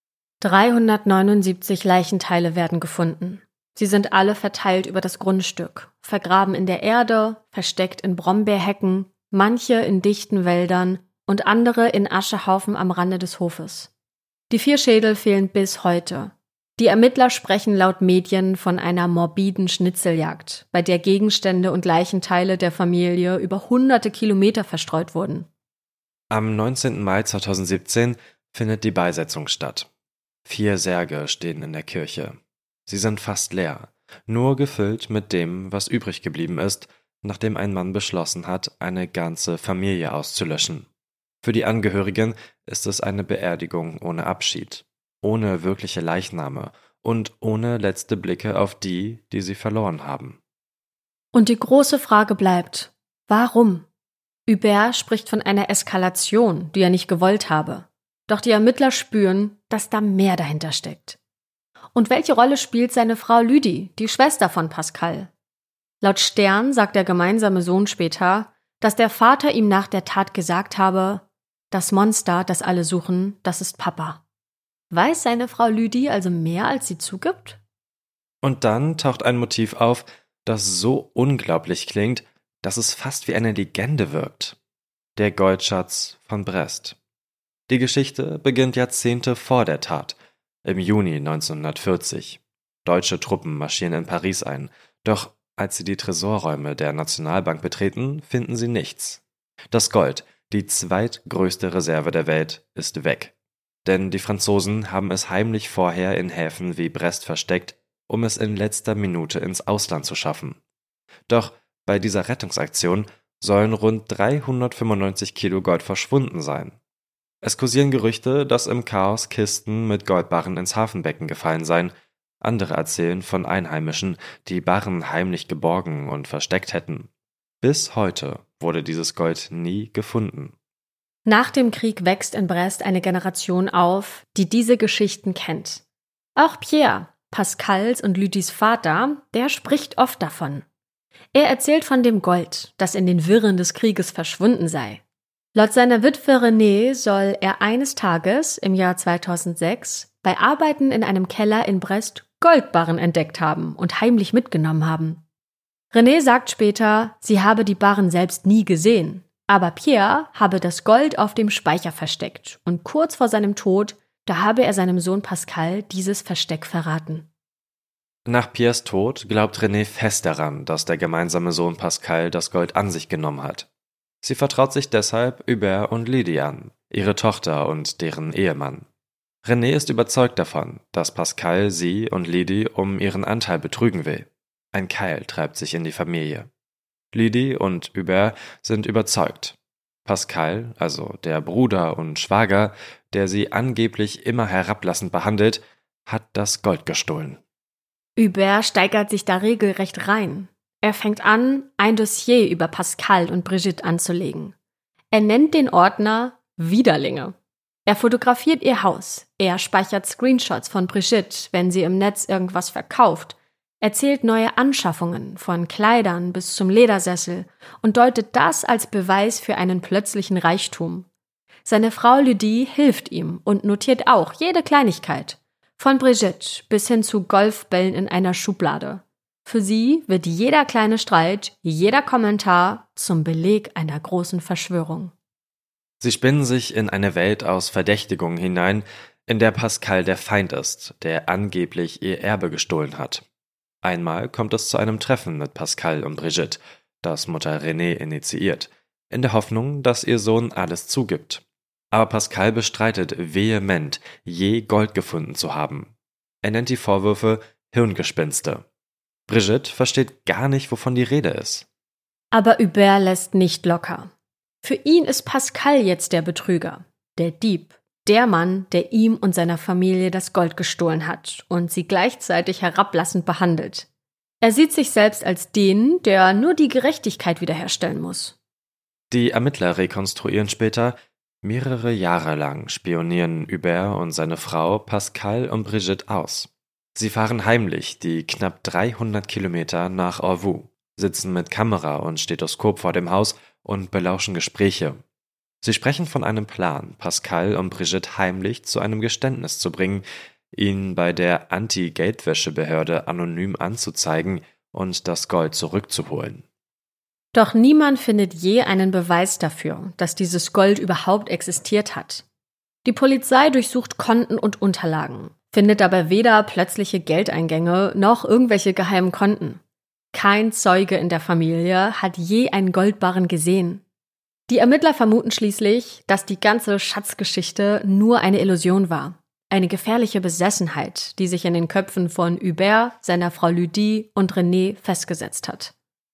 dreihundertneunundsiebzig Leichenteile werden gefunden. Sie sind alle verteilt über das Grundstück, vergraben in der Erde, versteckt in Brombeerhecken, manche in dichten Wäldern und andere in Aschehaufen am Rande des Hofes. Die vier Schädel fehlen bis heute. Die Ermittler sprechen laut Medien von einer morbiden Schnitzeljagd, bei der Gegenstände und Leichenteile der Familie über hunderte Kilometer verstreut wurden. Am neunzehnten Mai zweitausendsiebzehn findet die Beisetzung statt. Vier Särge stehen in der Kirche. Sie sind fast leer, nur gefüllt mit dem, was übrig geblieben ist, nachdem ein Mann beschlossen hat, eine ganze Familie auszulöschen. Für die Angehörigen ist es eine Beerdigung ohne Abschied, ohne wirkliche Leichname und ohne letzte Blicke auf die, die sie verloren haben. Und die große Frage bleibt, warum? Hubert spricht von einer Eskalation, die er nicht gewollt habe. Doch die Ermittler spüren, dass da mehr dahinter steckt. Und welche Rolle spielt seine Frau Lydie, die Schwester von Pascal? Laut Stern sagt der gemeinsame Sohn später, dass der Vater ihm nach der Tat gesagt habe, das Monster, das alle suchen, das ist Papa. Weiß seine Frau Lydie also mehr, als sie zugibt? Und dann taucht ein Motiv auf, das so unglaublich klingt, dass es fast wie eine Legende wirkt. Der Goldschatz von Brest. Die Geschichte beginnt Jahrzehnte vor der Tat, im Juni neunzehnhundertvierzig. Deutsche Truppen marschieren in Paris ein, doch als sie die Tresorräume der Nationalbank betreten, finden sie nichts. Das Gold, die zweitgrößte Reserve der Welt, ist weg. Denn die Franzosen haben es heimlich vorher in Häfen wie Brest versteckt, um es in letzter Minute ins Ausland zu schaffen. Doch bei dieser Rettungsaktion sollen rund dreihundertfünfundneunzig Kilo Gold verschwunden sein. Es kursieren Gerüchte, dass im Chaos Kisten mit Goldbarren ins Hafenbecken gefallen seien. Andere erzählen von Einheimischen, die Barren heimlich geborgen und versteckt hätten. Bis heute wurde dieses Gold nie gefunden. Nach dem Krieg wächst in Brest eine Generation auf, die diese Geschichten kennt. Auch Pierre, Pascals und Lydies Vater, der spricht oft davon. Er erzählt von dem Gold, das in den Wirren des Krieges verschwunden sei. Laut seiner Witwe Renée soll er eines Tages im Jahr zweitausendsechs bei Arbeiten in einem Keller in Brest Goldbarren entdeckt haben und heimlich mitgenommen haben. Renée sagt später, sie habe die Barren selbst nie gesehen, aber Pierre habe das Gold auf dem Speicher versteckt und kurz vor seinem Tod, da habe er seinem Sohn Pascal dieses Versteck verraten. Nach Pierres Tod glaubt Renée fest daran, dass der gemeinsame Sohn Pascal das Gold an sich genommen hat. Sie vertraut sich deshalb Hubert und Lydie an, ihre Tochter und deren Ehemann. Renée ist überzeugt davon, dass Pascal sie und Lydie um ihren Anteil betrügen will. Ein Keil treibt sich in die Familie. Lydie und Hubert sind überzeugt. Pascal, also der Bruder und Schwager, der sie angeblich immer herablassend behandelt, hat das Gold gestohlen. Hubert steigert sich da regelrecht rein. Er fängt an, ein Dossier über Pascal und Brigitte anzulegen. Er nennt den Ordner Widerlinge. Er fotografiert ihr Haus. Er speichert Screenshots von Brigitte, wenn sie im Netz irgendwas verkauft. Er zählt neue Anschaffungen, von Kleidern bis zum Ledersessel, und deutet das als Beweis für einen plötzlichen Reichtum. Seine Frau Lydie hilft ihm und notiert auch jede Kleinigkeit. Von Brigitte bis hin zu Golfbällen in einer Schublade. Für sie wird jeder kleine Streit, jeder Kommentar zum Beleg einer großen Verschwörung. Sie spinnen sich in eine Welt aus Verdächtigungen hinein, in der Pascal der Feind ist, der angeblich ihr Erbe gestohlen hat. Einmal kommt es zu einem Treffen mit Pascal und Brigitte, das Mutter Renée initiiert, in der Hoffnung, dass ihr Sohn alles zugibt. Aber Pascal bestreitet vehement, je Gold gefunden zu haben. Er nennt die Vorwürfe Hirngespinste. Brigitte versteht gar nicht, wovon die Rede ist. Aber Hubert lässt nicht locker. Für ihn ist Pascal jetzt der Betrüger, der Dieb, der Mann, der ihm und seiner Familie das Gold gestohlen hat und sie gleichzeitig herablassend behandelt. Er sieht sich selbst als den, der nur die Gerechtigkeit wiederherstellen muss. Die Ermittler rekonstruieren später, mehrere Jahre lang spionieren Hubert und seine Frau Pascal und Brigitte aus. Sie fahren heimlich die knapp dreihundert Kilometer nach Orvaux, sitzen mit Kamera und Stethoskop vor dem Haus und belauschen Gespräche. Sie sprechen von einem Plan, Pascal und Brigitte heimlich zu einem Geständnis zu bringen, ihn bei der Anti-Geldwäschebehörde anonym anzuzeigen und das Gold zurückzuholen. Doch niemand findet je einen Beweis dafür, dass dieses Gold überhaupt existiert hat. Die Polizei durchsucht Konten und Unterlagen, findet aber weder plötzliche Geldeingänge noch irgendwelche geheimen Konten. Kein Zeuge in der Familie hat je einen Goldbarren gesehen. Die Ermittler vermuten schließlich, dass die ganze Schatzgeschichte nur eine Illusion war. Eine gefährliche Besessenheit, die sich in den Köpfen von Hubert, seiner Frau Lydie und René festgesetzt hat.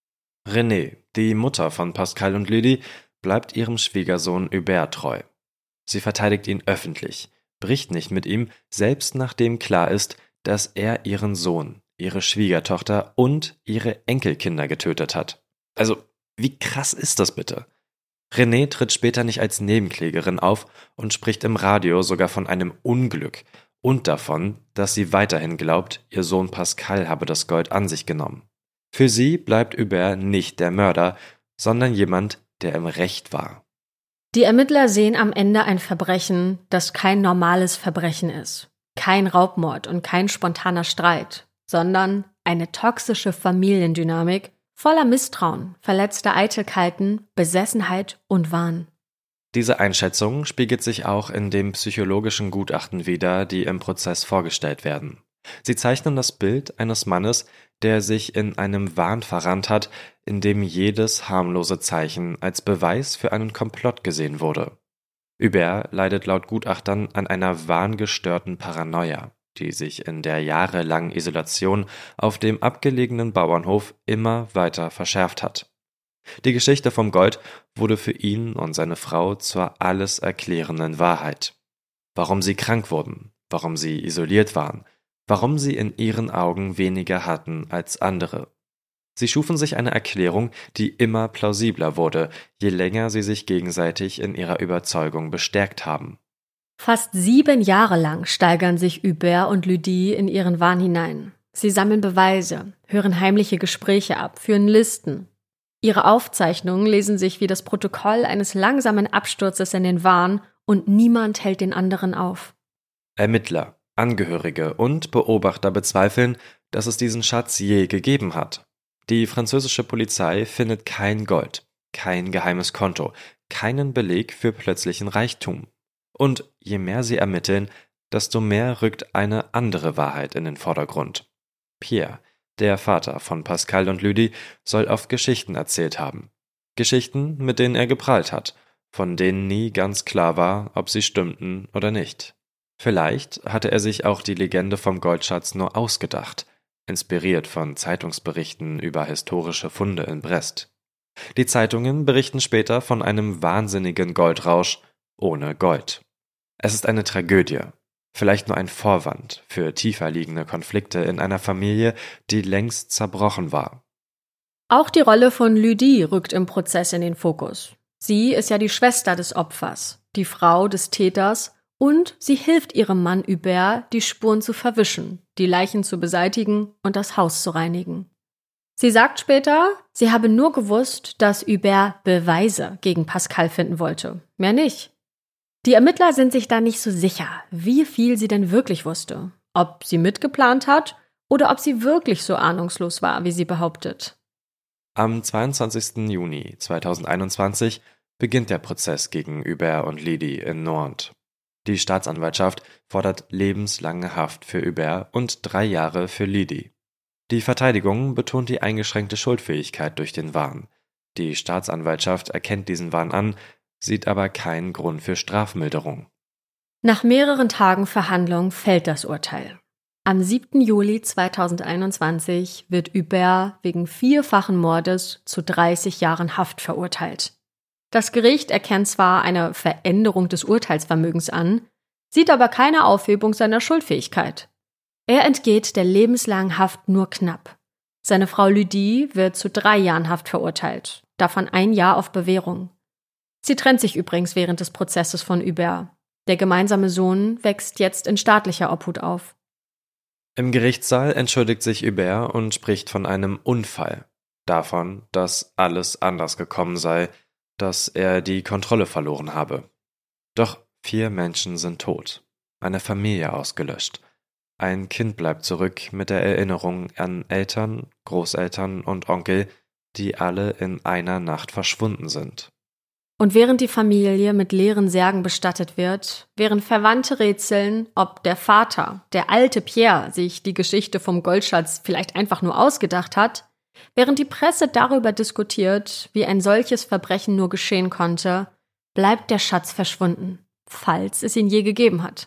René, die Mutter von Pascal und Lydie, bleibt ihrem Schwiegersohn Hubert treu. Sie verteidigt ihn öffentlich, bricht nicht mit ihm, selbst nachdem klar ist, dass er ihren Sohn, ihre Schwiegertochter und ihre Enkelkinder getötet hat. Also, wie krass ist das bitte? René tritt später nicht als Nebenklägerin auf und spricht im Radio sogar von einem Unglück und davon, dass sie weiterhin glaubt, ihr Sohn Pascal habe das Gold an sich genommen. Für sie bleibt Hubert nicht der Mörder, sondern jemand, der im Recht war. Die Ermittler sehen am Ende ein Verbrechen, das kein normales Verbrechen ist. Kein Raubmord und kein spontaner Streit, sondern eine toxische Familiendynamik voller Misstrauen, verletzter Eitelkeiten, Besessenheit und Wahn. Diese Einschätzung spiegelt sich auch in den psychologischen Gutachten wider, die im Prozess vorgestellt werden. Sie zeichnen das Bild eines Mannes, der sich in einem Wahn verrannt hat, in dem jedes harmlose Zeichen als Beweis für einen Komplott gesehen wurde. Hubert leidet laut Gutachtern an einer wahngestörten Paranoia, die sich in der jahrelangen Isolation auf dem abgelegenen Bauernhof immer weiter verschärft hat. Die Geschichte vom Gold wurde für ihn und seine Frau zur alles erklärenden Wahrheit. Warum sie krank wurden, warum sie isoliert waren, warum sie in ihren Augen weniger hatten als andere. Sie schufen sich eine Erklärung, die immer plausibler wurde, je länger sie sich gegenseitig in ihrer Überzeugung bestärkt haben. Fast sieben Jahre lang steigern sich Hubert und Lydie in ihren Wahn hinein. Sie sammeln Beweise, hören heimliche Gespräche ab, führen Listen. Ihre Aufzeichnungen lesen sich wie das Protokoll eines langsamen Absturzes in den Wahn und niemand hält den anderen auf. Ermittler, Angehörige und Beobachter bezweifeln, dass es diesen Schatz je gegeben hat. Die französische Polizei findet kein Gold, kein geheimes Konto, keinen Beleg für plötzlichen Reichtum. Und je mehr sie ermitteln, desto mehr rückt eine andere Wahrheit in den Vordergrund. Pierre, der Vater von Pascal und Lydie, soll oft Geschichten erzählt haben. Geschichten, mit denen er geprahlt hat, von denen nie ganz klar war, ob sie stimmten oder nicht. Vielleicht hatte er sich auch die Legende vom Goldschatz nur ausgedacht, inspiriert von Zeitungsberichten über historische Funde in Brest. Die Zeitungen berichten später von einem wahnsinnigen Goldrausch ohne Gold. Es ist eine Tragödie, vielleicht nur ein Vorwand für tiefer liegende Konflikte in einer Familie, die längst zerbrochen war. Auch die Rolle von Lydie rückt im Prozess in den Fokus. Sie ist ja die Schwester des Opfers, die Frau des Täters und sie hilft ihrem Mann Hubert, die Spuren zu verwischen, die Leichen zu beseitigen und das Haus zu reinigen. Sie sagt später, sie habe nur gewusst, dass Hubert Beweise gegen Pascal finden wollte, mehr nicht. Die Ermittler sind sich da nicht so sicher, wie viel sie denn wirklich wusste, ob sie mitgeplant hat oder ob sie wirklich so ahnungslos war, wie sie behauptet. Am zweiundzwanzigsten Juni zweitausendeinundzwanzig beginnt der Prozess gegen Hubert und Lydie in Nantes. Die Staatsanwaltschaft fordert lebenslange Haft für Hubert und drei Jahre für Lydie. Die Verteidigung betont die eingeschränkte Schuldfähigkeit durch den Wahn. Die Staatsanwaltschaft erkennt diesen Wahn an, sieht aber keinen Grund für Strafmilderung. Nach mehreren Tagen Verhandlung fällt das Urteil. Am siebten Juli zweitausendeinundzwanzig wird Hubert wegen vierfachen Mordes zu dreißig Jahren Haft verurteilt. Das Gericht erkennt zwar eine Veränderung des Urteilsvermögens an, sieht aber keine Aufhebung seiner Schuldfähigkeit. Er entgeht der lebenslangen Haft nur knapp. Seine Frau Lydie wird zu drei Jahren Haft verurteilt, davon ein Jahr auf Bewährung. Sie trennt sich übrigens während des Prozesses von Hubert. Der gemeinsame Sohn wächst jetzt in staatlicher Obhut auf. Im Gerichtssaal entschuldigt sich Hubert und spricht von einem Unfall, davon, dass alles anders gekommen sei, dass er die Kontrolle verloren habe. Doch vier Menschen sind tot, eine Familie ausgelöscht. Ein Kind bleibt zurück mit der Erinnerung an Eltern, Großeltern und Onkel, die alle in einer Nacht verschwunden sind. Und während die Familie mit leeren Särgen bestattet wird, während Verwandte rätseln, ob der Vater, der alte Pierre, sich die Geschichte vom Goldschatz vielleicht einfach nur ausgedacht hat, während die Presse darüber diskutiert, wie ein solches Verbrechen nur geschehen konnte, bleibt der Schatz verschwunden, falls es ihn je gegeben hat.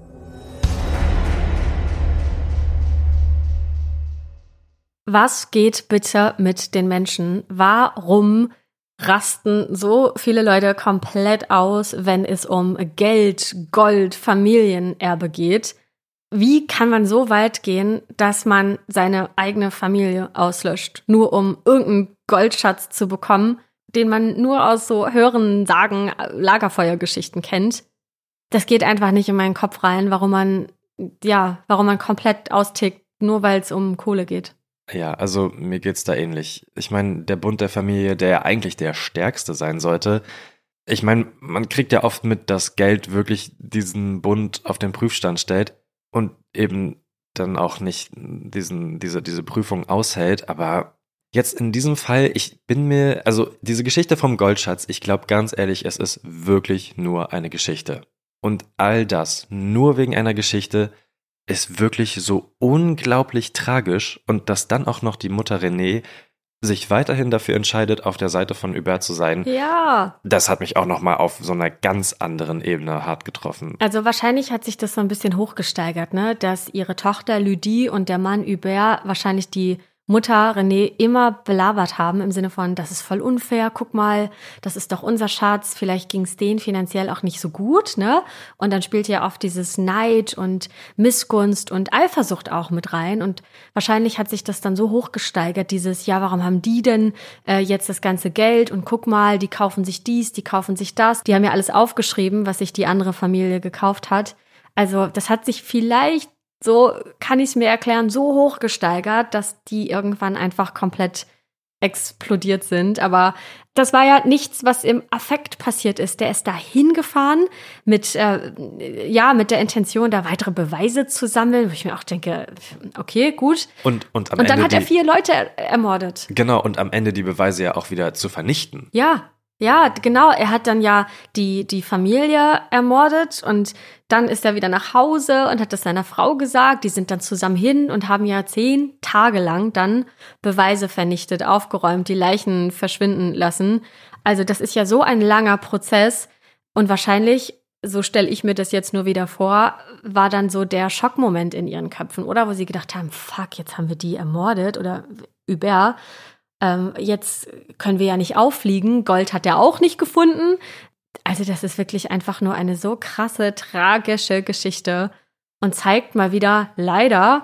Was geht bitte mit den Menschen? Warum rasten so viele Leute komplett aus, wenn es um Geld, Gold, Familienerbe geht? Wie kann man so weit gehen, dass man seine eigene Familie auslöscht, nur um irgendeinen Goldschatz zu bekommen, den man nur aus so Hören, Sagen, Lagerfeuergeschichten kennt? Das geht einfach nicht in meinen Kopf rein, warum man, ja, warum man komplett austickt, nur weil es um Kohle geht. Ja, also mir geht's da ähnlich. Ich meine, der Bund der Familie, der ja eigentlich der stärkste sein sollte, ich meine, man kriegt ja oft mit, dass Geld wirklich diesen Bund auf den Prüfstand stellt und eben dann auch nicht diesen, diese, diese Prüfung aushält. Aber jetzt in diesem Fall, ich bin mir, also diese Geschichte vom Goldschatz, ich glaube ganz ehrlich, es ist wirklich nur eine Geschichte. Und all das nur wegen einer Geschichte ist wirklich so unglaublich tragisch, und dass dann auch noch die Mutter René sich weiterhin dafür entscheidet, auf der Seite von Hubert zu sein, ja, das hat mich auch nochmal auf so einer ganz anderen Ebene hart getroffen. Also wahrscheinlich hat sich das so ein bisschen hochgesteigert, ne, dass ihre Tochter Lydie und der Mann Hubert wahrscheinlich die Mutter René immer belabert haben im Sinne von, das ist voll unfair, guck mal, das ist doch unser Schatz, vielleicht ging es denen finanziell auch nicht so gut, ne? Und dann spielt ja oft dieses Neid und Missgunst und Eifersucht auch mit rein, und wahrscheinlich hat sich das dann so hochgesteigert, dieses, ja, warum haben die denn äh, jetzt das ganze Geld, und guck mal, die kaufen sich dies, die kaufen sich das, die haben ja alles aufgeschrieben, was sich die andere Familie gekauft hat. Also das hat sich vielleicht, so kann ich es mir erklären, so hoch gesteigert, dass die irgendwann einfach komplett explodiert sind. Aber das war ja nichts, was im Affekt passiert ist. Der ist da hingefahren mit, äh, ja, mit der Intention, da weitere Beweise zu sammeln, wo ich mir auch denke, okay, gut. Und, und, am und dann Ende hat er die, vier Leute er- ermordet. Genau, und am Ende die Beweise ja auch wieder zu vernichten. Ja, ja, genau. Er hat dann ja die, die Familie ermordet, und dann ist er wieder nach Hause und hat das seiner Frau gesagt. Die sind dann zusammen hin und haben ja zehn Tage lang dann Beweise vernichtet, aufgeräumt, die Leichen verschwinden lassen. Also das ist ja so ein langer Prozess, und wahrscheinlich, so stelle ich mir das jetzt nur wieder vor, war dann so der Schockmoment in ihren Köpfen, oder? Wo sie gedacht haben, fuck, jetzt haben wir die ermordet, oder Hubert. Ähm, jetzt können wir ja nicht auffliegen. Gold hat er auch nicht gefunden. Also das ist wirklich einfach nur eine so krasse, tragische Geschichte und zeigt mal wieder leider,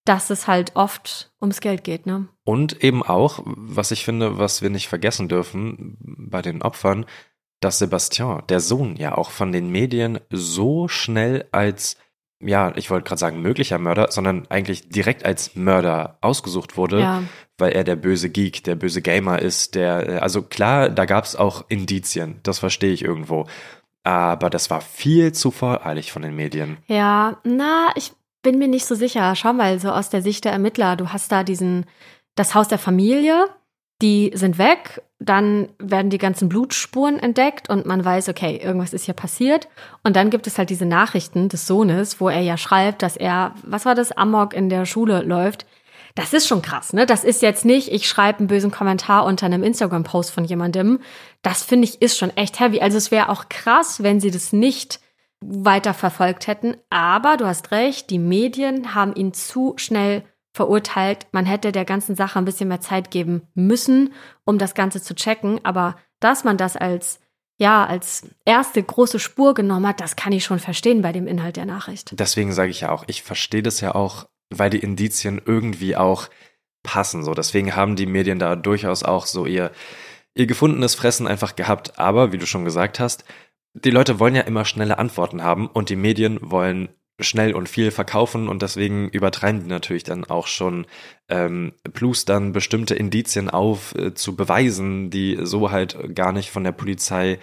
dass es halt oft ums Geld geht, ne? Und eben auch, was ich finde, was wir nicht vergessen dürfen bei den Opfern, dass Sebastian, der Sohn, ja auch von den Medien so schnell als, ja, ich wollte gerade sagen möglicher Mörder, sondern eigentlich direkt als Mörder ausgesucht wurde, Ja. weil er der böse Geek, der böse Gamer ist, der, also klar, da gab es auch Indizien, das verstehe ich irgendwo, aber das war viel zu voreilig von den Medien. Ja, na, ich bin mir nicht so sicher. Schau mal, so aus der Sicht der Ermittler, du hast da diesen, das Haus der Familie, die sind weg, dann werden die ganzen Blutspuren entdeckt und man weiß, okay, irgendwas ist hier passiert. Und dann gibt es halt diese Nachrichten des Sohnes, wo er ja schreibt, dass er, was war das, Amok in der Schule läuft. Das ist schon krass, ne? Das ist jetzt nicht, ich schreibe einen bösen Kommentar unter einem Instagram-Post von jemandem. Das finde ich ist schon echt heavy. Also es wäre auch krass, wenn sie das nicht weiter verfolgt hätten. Aber du hast recht, die Medien haben ihn zu schnell verurteilt. Man hätte der ganzen Sache ein bisschen mehr Zeit geben müssen, um das Ganze zu checken. Aber dass man das als, ja, als erste große Spur genommen hat, das kann ich schon verstehen bei dem Inhalt der Nachricht. Deswegen sage ich ja auch, ich verstehe das ja auch, weil die Indizien irgendwie auch passen. So, deswegen haben die Medien da durchaus auch so ihr, ihr gefundenes Fressen einfach gehabt. Aber wie du schon gesagt hast, die Leute wollen ja immer schnelle Antworten haben und die Medien wollen schnell und viel verkaufen und deswegen übertreiben die natürlich dann auch schon ähm, plustern bestimmte Indizien auf äh, zu beweisen, die so halt gar nicht von der Polizei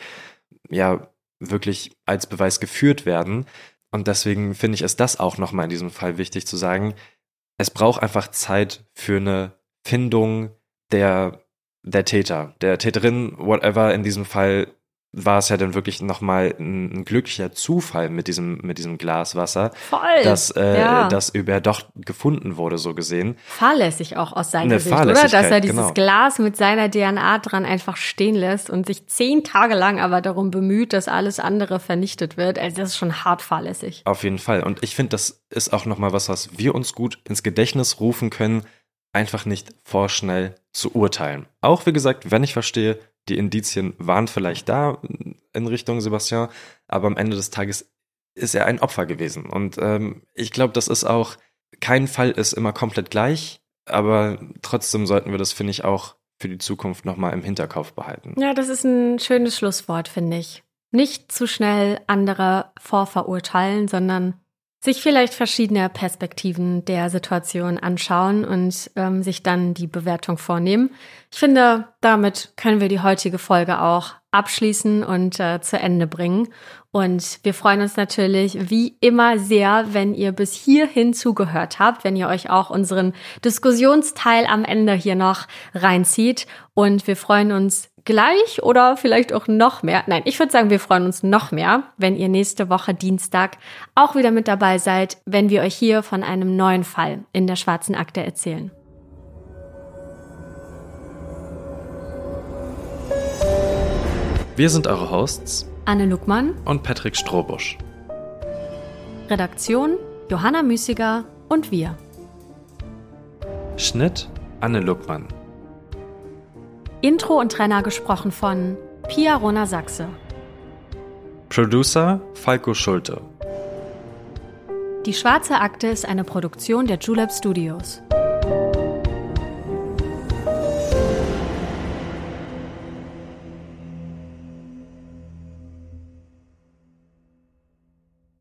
ja wirklich als Beweis geführt werden. Und deswegen finde ich es das auch nochmal in diesem Fall wichtig zu sagen, es braucht einfach Zeit für eine Findung der, der Täter, der Täterin, whatever. In diesem Fall war es ja dann wirklich nochmal ein, ein glücklicher Zufall mit diesem, mit diesem Glas Wasser, Voll, dass äh, ja. das über doch gefunden wurde, so gesehen. Fahrlässig auch aus seiner Eine Sicht, oder? Fahrlässigkeit, Dass er dieses genau. Glas mit seiner D N A dran einfach stehen lässt und sich zehn Tage lang aber darum bemüht, dass alles andere vernichtet wird. Also das ist schon hart fahrlässig. Auf jeden Fall. Und ich finde, das ist auch nochmal was, was wir uns gut ins Gedächtnis rufen können, einfach nicht vorschnell zu urteilen. Auch, wie gesagt, wenn ich verstehe, die Indizien waren vielleicht da in Richtung Sebastian, aber am Ende des Tages ist er ein Opfer gewesen. Und ähm, ich glaube, das ist auch, kein Fall ist immer komplett gleich, aber trotzdem sollten wir das, finde ich, auch für die Zukunft nochmal im Hinterkopf behalten. Ja, das ist ein schönes Schlusswort, finde ich. Nicht zu schnell andere vorverurteilen, sondern sich vielleicht verschiedene Perspektiven der Situation anschauen und ähm, sich dann die Bewertung vornehmen. Ich finde, damit können wir die heutige Folge auch abschließen und äh, zu Ende bringen. Und wir freuen uns natürlich wie immer sehr, wenn ihr bis hierhin zugehört habt, wenn ihr euch auch unseren Diskussionsteil am Ende hier noch reinzieht. Und wir freuen uns gleich oder vielleicht auch noch mehr. Nein, ich würde sagen, wir freuen uns noch mehr, wenn ihr nächste Woche Dienstag auch wieder mit dabei seid, wenn wir euch hier von einem neuen Fall in der Schwarzen Akte erzählen. Wir sind eure Hosts Anne Luckmann und Patrick Strohbusch. Redaktion Johanna Müßiger und wir. Schnitt Anne Luckmann. Intro und Trainer gesprochen von Pia Rona-Sachse. Producer Falco Schulte. Die Schwarze Akte ist eine Produktion der Julep Studios.